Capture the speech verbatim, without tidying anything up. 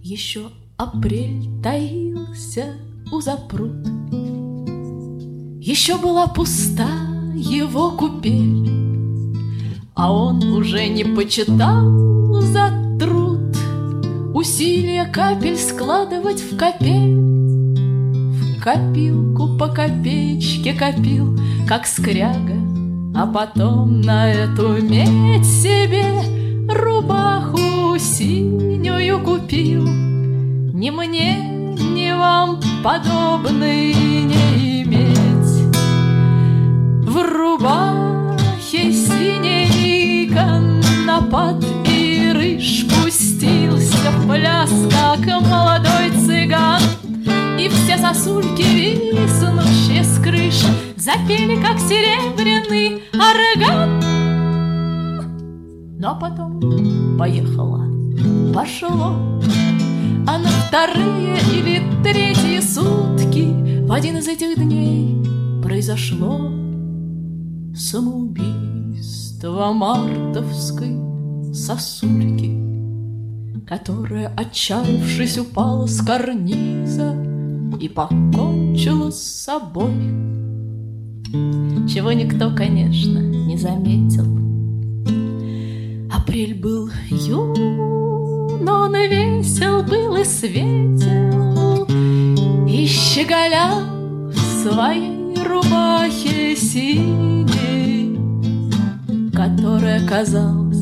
Еще апрель таился у запрут, еще была пуста его купель, а он уже не почитал за труд усилия капель складывать в копель. В копилку по копеечке копил, как скряга, а потом на эту медь себе рубаху синюю купил. Ни мне, ни вам подобной не иметь. В рубахе синей конопат и рыж пустился в пляс, как молодой цыган, и все сосульки, виснувшие с крыш, запели, как серебряный орган. Но потом поехала, пошло, а на вторые или третьи сутки в один из этих дней произошло самоубийство мартовской сосульки, которая, отчаявшись, упала с карниза и покончила с собой. Чего никто, конечно, не заметил. Апрель был юн, но он весел был и светел, и щеголял в своей рубахе синей, которая, казалось,